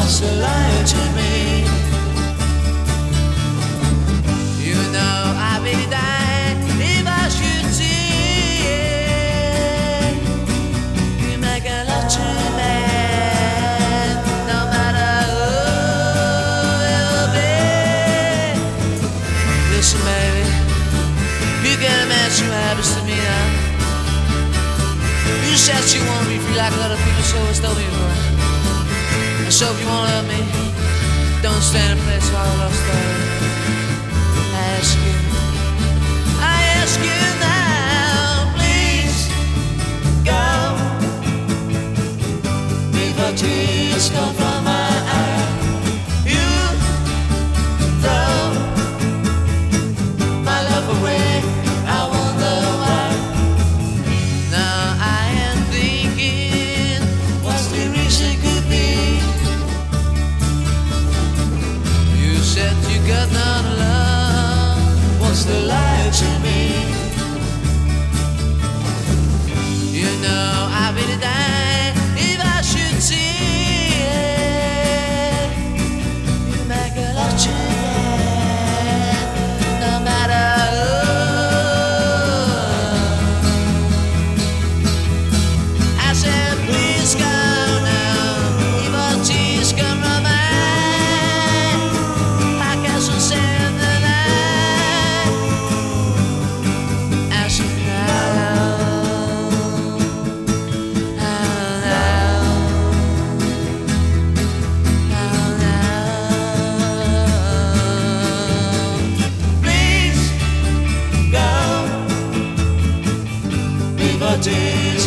wants to lie to me. You know I'd be dying if I should see it. You make a love to me, no matter who it'll be. Listen, baby, you get a man who happens to me now. You said you want to be free like other people, so it's told me before. So if you wanna love me, don't stand in place while I lost love. I ask you now, please go before tears come from my eyes. You throw my love away, I wonder why. Now I am thinking, what's the reason could be? Said you got none of love, wants to lie to me. You know I'd be dying if I should see it. You make a love to me, no matter who. I said please go now, before tears come from my tears